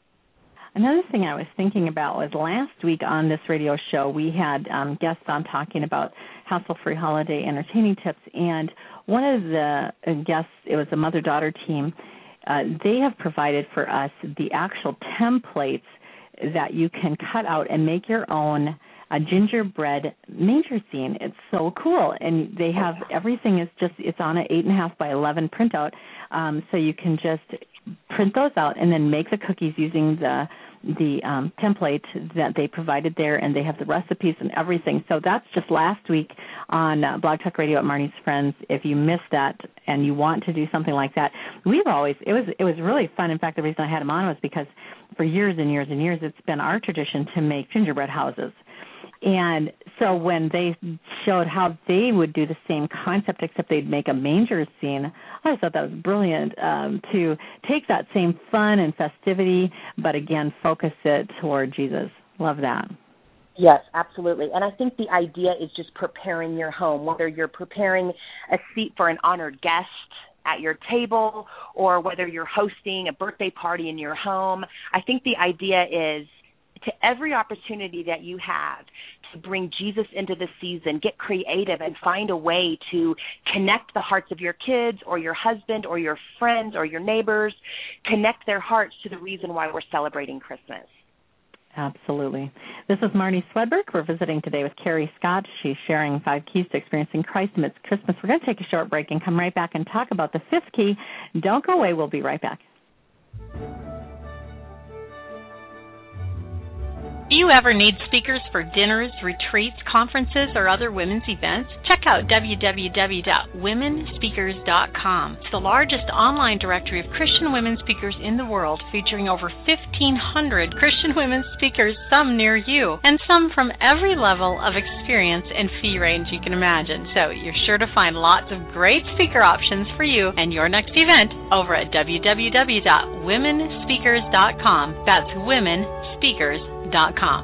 B: Another thing I was thinking about was last week on this radio show, we had um, guests on talking about hassle-free holiday entertaining tips, and one of the guests, it was a mother-daughter team, uh, they have provided for us the actual templates that you can cut out and make your own a gingerbread manger scene. It's so cool, and they have everything is just it's on an eight and a half by eleven printout, um, so you can just print those out and then make the cookies using the the um, template that they provided there, and they have the recipes and everything. So that's just last week on uh, Blog Talk Radio at Marnie's Friends. If you missed that and you want to do something like that, we've always it was it was really fun. In fact, the reason I had them on was because for years and years and years it's been our tradition to make gingerbread houses. And so when they showed how they would do the same concept, except they'd make a manger scene, I thought that was brilliant, um, to take that same fun and festivity, but again, focus it toward Jesus. Love that.
C: Yes, absolutely. And I think the idea is just preparing your home, whether you're preparing a seat for an honored guest at your table or whether you're hosting a birthday party in your home. I think the idea is to every opportunity that you have to bring Jesus into the season, get creative and find a way to connect the hearts of your kids or your husband or your friends or your neighbors, connect their hearts to the reason why we're celebrating Christmas.
B: Absolutely. This is Marnie Swedberg. We're visiting today with Carrie Scott. She's sharing five keys to experiencing Christ amidst Christmas. We're going to take a short break and come right back and talk about the fifth key. Don't go away. We'll be right back.
D: Do you ever need speakers for dinners, retreats, conferences, or other women's events? Check out w w w dot women speakers dot com. It's the largest online directory of Christian women speakers in the world, featuring over fifteen hundred Christian women speakers, some near you, and some from every level of experience and fee range you can imagine. So you're sure to find lots of great speaker options for you and your next event over at w w w dot women speakers dot com. That's women speakers dot com.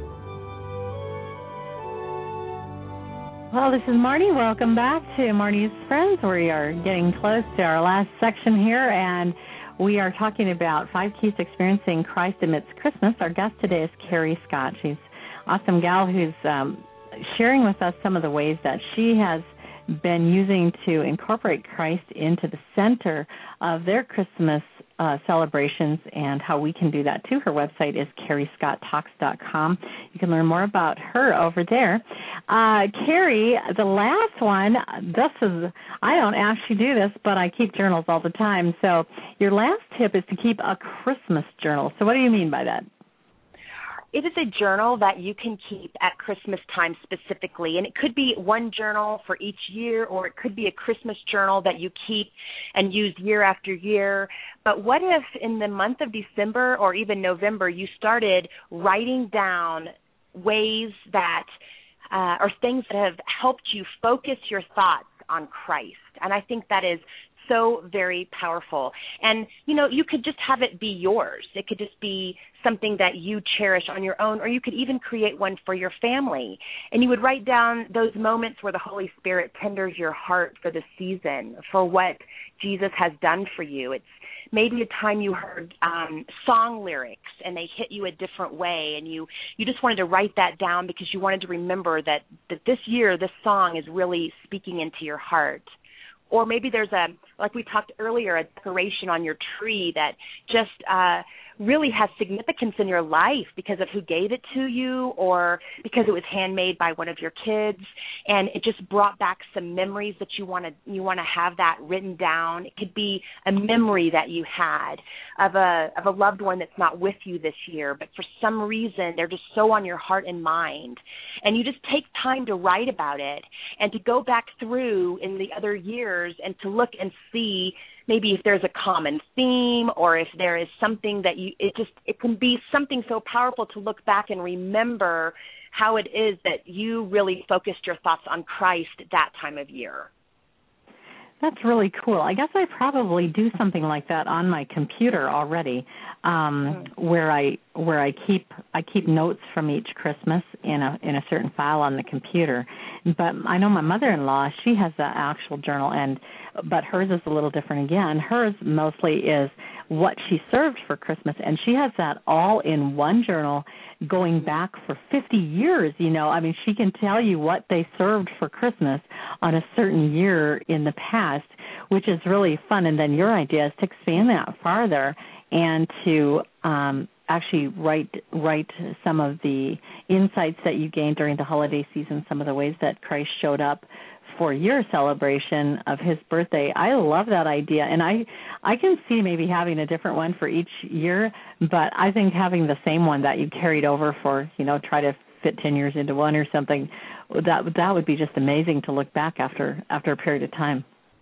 B: Well, this is Marnie. Welcome back to Marnie's Friends. We are getting close to our last section here, and we are talking about five keys to experiencing Christ amidst Christmas. Our guest today is Carrie Scott. She's an awesome gal who's um, sharing with us some of the ways that she has been using to incorporate Christ into the center of their Christmas uh, celebrations and how we can do that too. Her website is carrie scott talks dot com. You can learn more about her over there. Uh, Carrie, the last one, this is, I don't actually do this, but I keep journals all the time. So your last tip is to keep a Christmas journal. So what do you mean by that?
C: It is a journal that you can keep at Christmas time specifically, and it could be one journal for each year, or it could be a Christmas journal that you keep and use year after year. But what if in the month of December or even November you started writing down ways that uh, or things that have helped you focus your thoughts on Christ? And I think that is so very powerful. And, you know, you could just have it be yours. It could just be something that you cherish on your own, or you could even create one for your family. And you would write down those moments where the Holy Spirit tenders your heart for the season, for what Jesus has done for you. It's maybe a time you heard um, song lyrics and they hit you a different way, and you, you just wanted to write that down because you wanted to remember that, that this year this song is really speaking into your heart. Or maybe there's a, like we talked earlier, a decoration on your tree that just uh, really has significance in your life because of who gave it to you, or because it was handmade by one of your kids, and it just brought back some memories that you want to you want to have that written down. It could be a memory that you had of a of a loved one that's not with you this year, but for some reason they're just so on your heart and mind, and you just take time to write about it and to go back through in the other years and to look and see maybe if there's a common theme, or if there is something that you, it just, it can be something so powerful to look back and remember how it is that you really focused your thoughts on Christ that time of year.
B: That's really cool. I guess I probably do something like that on my computer already, um, mm-hmm. where I where I keep I keep notes from each Christmas in a in a certain file on the computer. But I know my mother-in-law, she has the actual journal, and but hers is a little different again. Hers mostly is what she served for Christmas, and she has that all in one journal going back for fifty years, you know. I mean, she can tell you what they served for Christmas on a certain year in the past, which is really fun. And then your idea is to expand that farther and to um, actually write write some of the insights that you gained during the holiday season, some of the ways that Christ showed up for your celebration of his birthday. I love that idea, and I I can see maybe having a different one for each year, but I think having the same one that you carried over for, you know, try to fit ten years into one or something, that that would be just amazing to look back after after a period of time.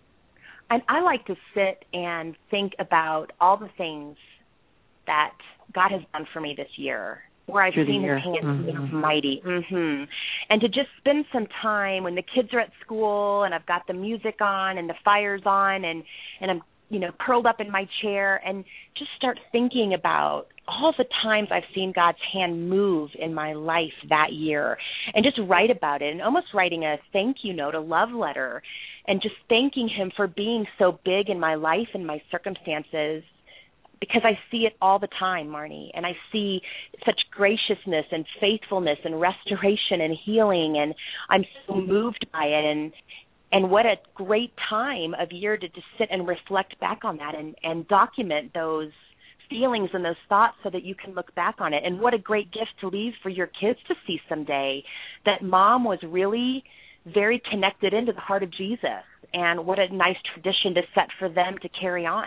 C: And I like to sit and think about all the things that God has done for me this year, where I've
B: Through
C: seen his hands mm-hmm. mighty. Mm-hmm. And to just spend some time when the kids are at school and I've got the music on and the fire's on and, and I'm, you know, curled up in my chair, and just start thinking about all the times I've seen God's hand move in my life that year, and just write about it, and almost writing a thank you note, a love letter, and just thanking him for being so big in my life and my circumstances, because I see it all the time, Marnie, and I see such graciousness and faithfulness and restoration and healing, and I'm so moved by it, and and what a great time of year to just sit and reflect back on that and, and document those feelings and those thoughts so that you can look back on it. And what a great gift to leave for your kids to see someday, that mom was really very connected into the heart of Jesus, and what a nice tradition to set for them to carry on.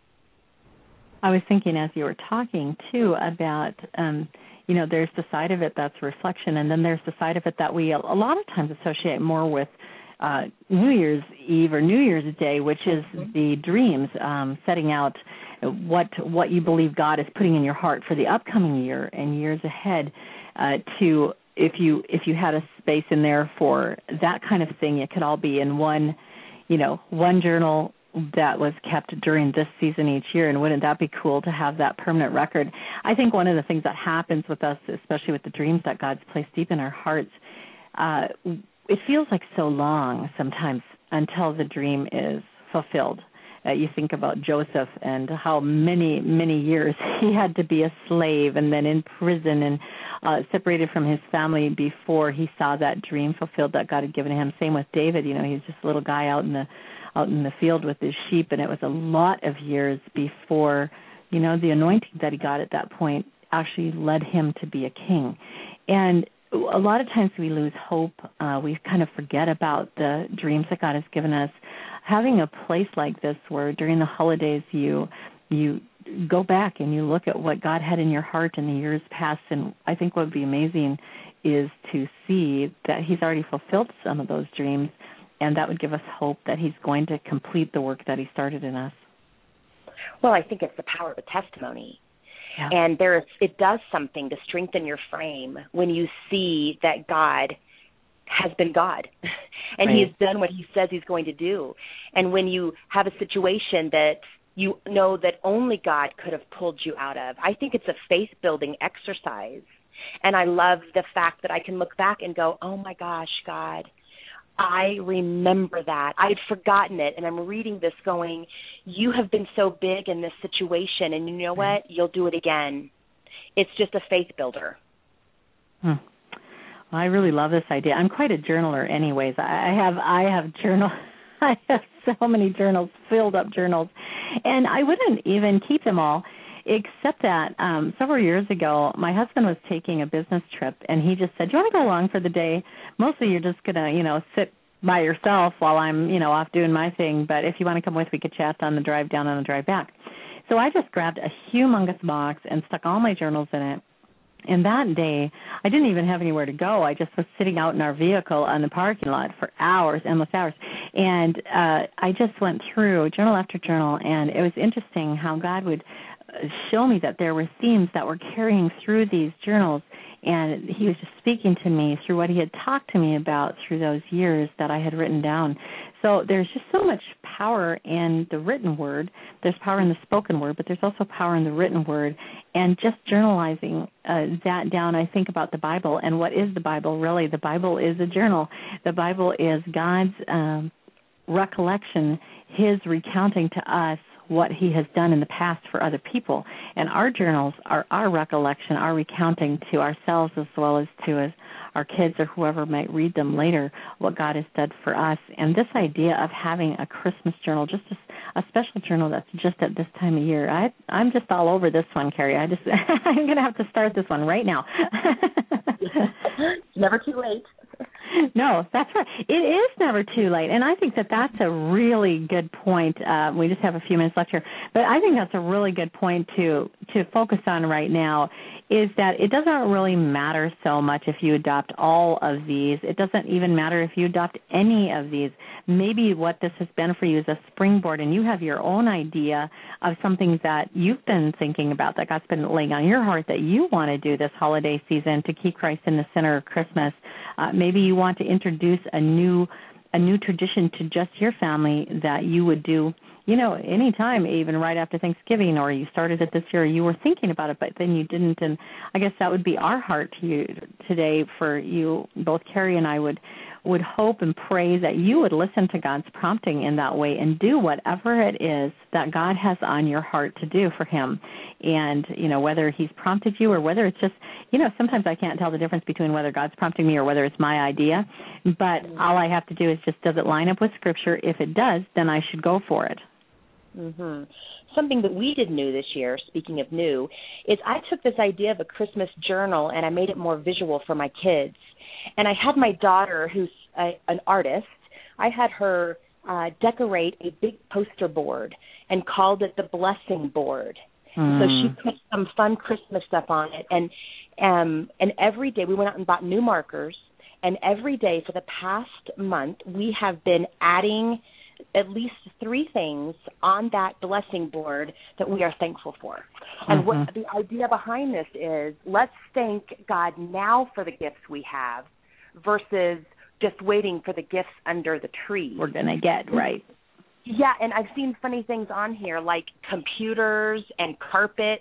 B: I was thinking as you were talking, too, about, um, you know, there's the side of it that's reflection, and then there's the side of it that we a lot of times associate more with uh, New Year's Eve or New Year's Day, which is mm-hmm. the dreams, um, setting out what what you believe God is putting in your heart for the upcoming year and years ahead. Uh, to if you if you had a space in there for that kind of thing, it could all be in one, you know, one journal that was kept during this season each year, and wouldn't that be cool to have that permanent record? I think one of the things that happens with us, especially with the dreams that God's placed deep in our hearts, uh, it feels like so long sometimes until the dream is fulfilled. Uh, you think about Joseph and how many, many years he had to be a slave and then in prison and uh, separated from his family before he saw that dream fulfilled that God had given him. Same with David. You know, he's just a little guy out in the out in the field with his sheep, and it was a lot of years before, you know, the anointing that he got at that point actually led him to be a king. And a lot of times we lose hope. Uh, we kind of forget about the dreams that God has given us. Having a place like this where during the holidays you you go back and you look at what God had in your heart in the years past, and I think what would be amazing is to see that he's already fulfilled some of those dreams, and that would give us hope that he's going to complete the work that he started in us.
C: Well, I think it's the power of a testimony.
B: Yeah.
C: And there, it does something to strengthen your frame when you see that God has been God and
B: right.
C: he has done what he says he's going to do. And when you have a situation that you know that only God could have pulled you out of, I think it's a faith-building exercise. And I love the fact that I can look back and go, oh, my gosh, God, I remember that. I had forgotten it, and I'm reading this going, you have been so big in this situation, and you know what? You'll do it again. It's just a faith builder.
B: Hmm. Well, I really love this idea. I'm quite a journaler anyways. I have I have journal I have so many journals, filled up journals, and I wouldn't even keep them all, except that um, several years ago, my husband was taking a business trip, and he just said, do you want to go along for the day? Mostly you're just going to, you know, sit by yourself while I'm, you know, off doing my thing, but if you want to come with, we could chat on the drive down and the drive back. So I just grabbed a humongous box and stuck all my journals in it. And that day, I didn't even have anywhere to go. I just was sitting out in our vehicle on the parking lot for hours, endless hours. And uh, I just went through journal after journal, and it was interesting how God would show me that there were themes that were carrying through these journals, and he was just speaking to me through what he had talked to me about through those years that I had written down. So there's just so much power in the written word. There's power in the spoken word, but there's also power in the written word. And just journalizing uh, that down, I think about the Bible. And what is the Bible? Really, the Bible is a journal. The Bible is God's um, recollection, his recounting to us what he has done in the past for other people. And our journals are our recollection, our recounting to ourselves as well as to us, our kids or whoever might read them later, what God has done for us. And this idea of having a Christmas journal, just a, a special journal that's just at this time of year, I, I'm just all over this one, Carrie. I just, I'm going to have to start this one right now.
C: Never too late.
B: No, that's right. It is never too late, and I think that that's a really good point. Uh, we just have a few minutes left here, but I think that's a really good point to to focus on right now, is that it doesn't really matter so much if you adopt all of these. It doesn't even matter if you adopt any of these. Maybe what this has been for you is a springboard, and you have your own idea of something that you've been thinking about, that God's been laying on your heart that you want to do this holiday season to keep Christ in the center of Christmas. Uh, maybe you want to introduce a new a new tradition to just your family that you would do, you know, any time, even right after Thanksgiving, or you started it this year, or you were thinking about it, but then you didn't. And I guess that would be our heart to you today for you. Both Carrie and I would would hope and pray that you would listen to God's prompting in that way and do whatever it is that God has on your heart to do for him. And, you know, whether he's prompted you or whether it's just, you know, sometimes I can't tell the difference between whether God's prompting me or whether it's my idea. But all I have to do is just, does it line up with Scripture? If it does, then I should go for it.
C: Mm-hmm. Something that we did new this year, speaking of new, is I took this idea of a Christmas journal and I made it more visual for my kids. And I had my daughter, who's a, an artist, I had her uh, decorate a big poster board and called it the Blessing Board. Mm. So she put some fun Christmas stuff on it. And um, and every day we went out and bought new markers. And every day for the past month, we have been adding at least three things on that blessing board that we are thankful for. And mm-hmm. what the idea behind this is, let's thank God now for the gifts we have versus just waiting for the gifts under the tree.
B: We're going to get, right.
C: Yeah, and I've seen funny things on here like computers and carpet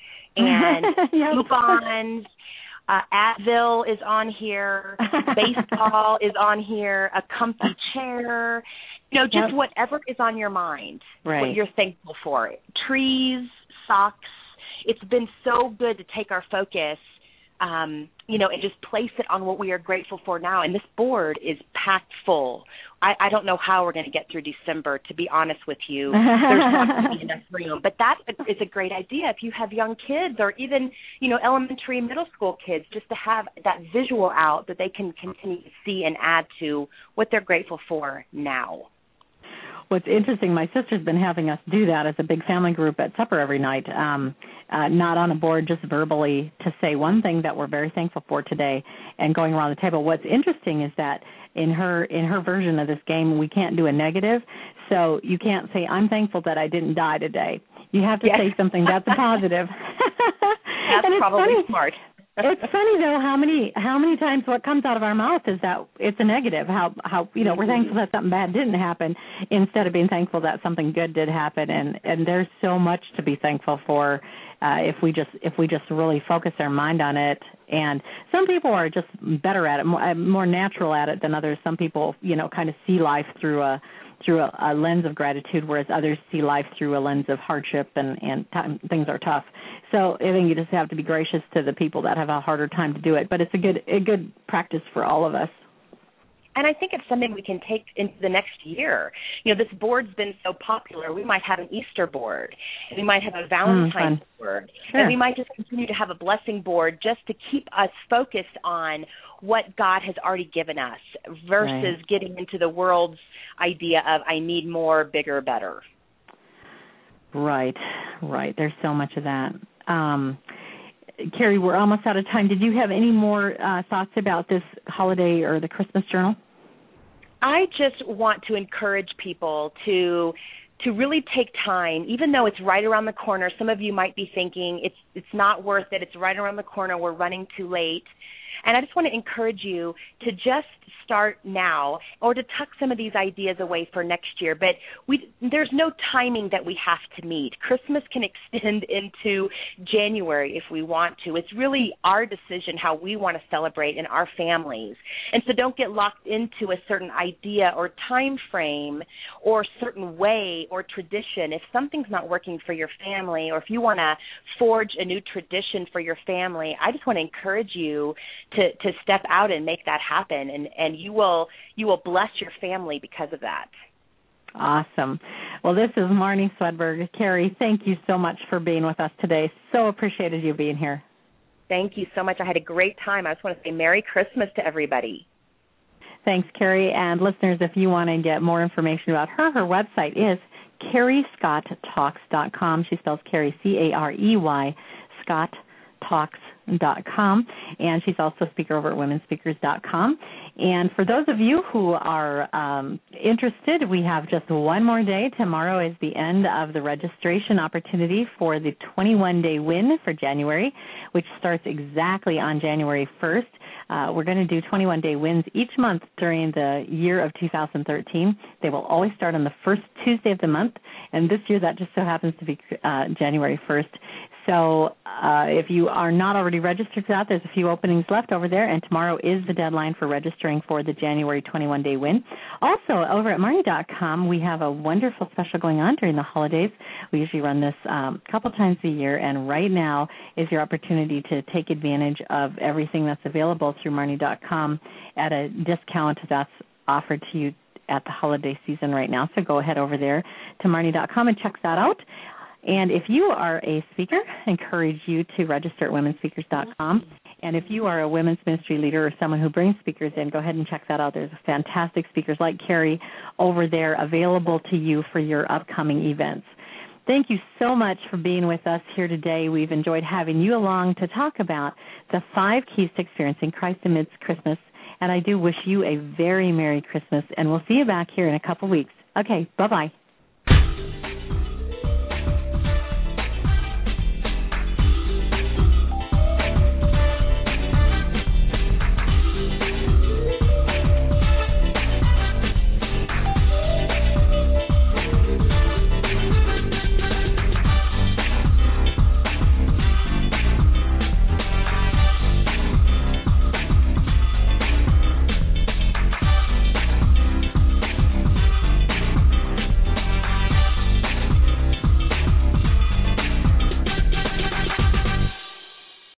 C: and
B: yep.
C: coupons. Uh, Advil is on here. Baseball is on here. A comfy chair. You know, just yep. whatever is on your mind,
B: right.
C: what you're thankful for. Trees, socks. It's been so good to take our focus um, you know, and just place it on what we are grateful for now. And this board is packed full. I, I don't know how we're going to get through December, to be honest with you. There's not going to be enough room. But that is a great idea if you have young kids or even, you know, elementary, middle school kids, just to have that visual out that they can continue to see and add to what they're grateful for now.
B: What's interesting, my sister's been having us do that as a big family group at supper every night, um, uh, not on a board, just verbally to say one thing that we're very thankful for today and going around the table. What's interesting is that in her in her version of this game, we can't do a negative, so you can't say, I'm thankful that I didn't die today. You have to yes. say something that's a positive.
C: That's probably funny. Smart.
B: It's funny though how many how many times what comes out of our mouth is that it's a negative. How how you know we're thankful that something bad didn't happen instead of being thankful that something good did happen. And, and there's so much to be thankful for uh, if we just if we just really focus our mind on it. And some people are just better at it, more, more natural at it than others. Some people you know kind of see life through a through a, a lens of gratitude, whereas others see life through a lens of hardship and, and time, things are tough. So I think you just have to be gracious to the people that have a harder time to do it. But it's a good a good practice for all of us.
C: And I think it's something we can take into the next year. You know, this board's been so popular. We might have an Easter board, and we might have a Valentine's mm, board, sure. and we might just continue to have a blessing board just to keep us focused on what God has already given us versus right. getting into the world's idea of I need more, bigger, better.
B: Right, right. There's so much of that. Um, Carrie, we're almost out of time. Did you have any more uh, thoughts about this holiday or the Christmas journal?
C: I just want to encourage people to to really take time, even though it's right around the corner. Some of you might be thinking it's it's not worth it. It's right around the corner. We're running too late. And I just want to encourage you to just start now or to tuck some of these ideas away for next year. But we, there's no timing that we have to meet. Christmas can extend into January if we want to. It's really our decision how we want to celebrate in our families. And so don't get locked into a certain idea or time frame or certain way or tradition. If something's not working for your family or if you want to forge a new tradition for your family, I just want to encourage you to, to step out and make that happen, and, and you will you will bless your family because of that.
B: Awesome. Well, this is Marnie Swedberg. Carrie, thank you so much for being with us today. So appreciated you being here.
C: Thank you so much. I had a great time. I just want to say Merry Christmas to everybody.
B: Thanks, Carrie. And listeners, if you want to get more information about her, her website is carrie scott talks dot com. She spells Carrie, C A R E Y, Scott Talks dot com, and she's also a speaker over at women speakers dot com. And for those of you who are um, interested, we have just one more day. Tomorrow is the end of the registration opportunity for the twenty-one day win for January, which starts exactly on January first. Uh, we're going to do twenty-one day wins each month during the year of two thousand thirteen. They will always start on the first Tuesday of the month, and this year that just so happens to be uh, January first. So uh, if you are not already registered for that, there's a few openings left over there, and tomorrow is the deadline for registering for the January twenty-one day win. Also, over at Marnie dot com, we have a wonderful special going on during the holidays. We usually run this um, a couple times a year, and right now is your opportunity to take advantage of everything that's available through Marnie dot com at a discount that's offered to you at the holiday season right now. So go ahead over there to Marnie dot com and check that out. And if you are a speaker, I encourage you to register at women speakers dot com. And if you are a women's ministry leader or someone who brings speakers in, go ahead and check that out. There's fantastic speakers like Carrie over there available to you for your upcoming events. Thank you so much for being with us here today. We've enjoyed having you along to talk about the five keys to experiencing Christ amidst Christmas. And I do wish you a very Merry Christmas, and we'll see you back here in a couple weeks. Okay, bye-bye.